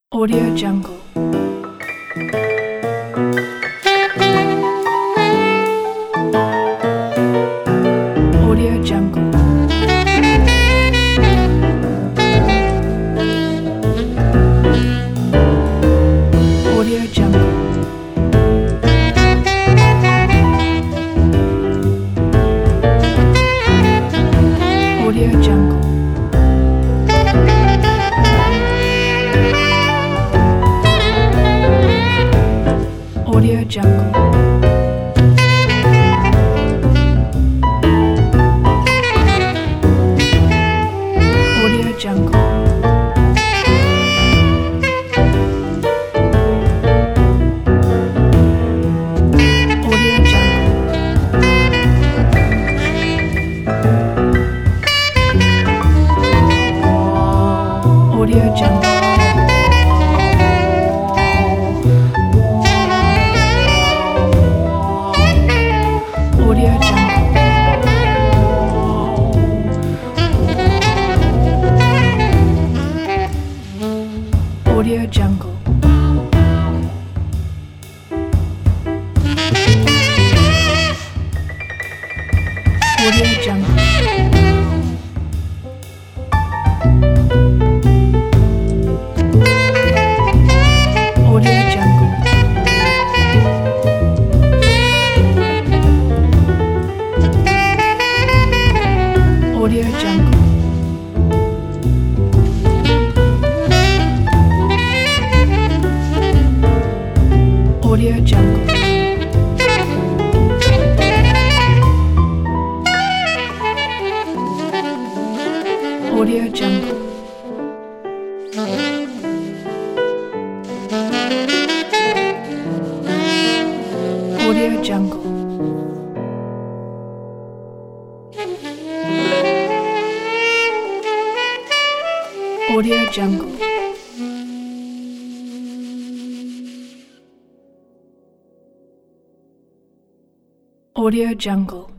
Audio Jungle. Audio Jungle. Audio Jungle. Audio Jungle. Audio Jungle. Audio Jungle. Audio Jungle. Audio Jungle. Audio Jungle. Audio Jungle. Audio Jungle. Audio Jungle. Audio Jungle. Audio Jungle. Audio Jungle. Audio Jungle. Audio Jungle. Audio Jungle.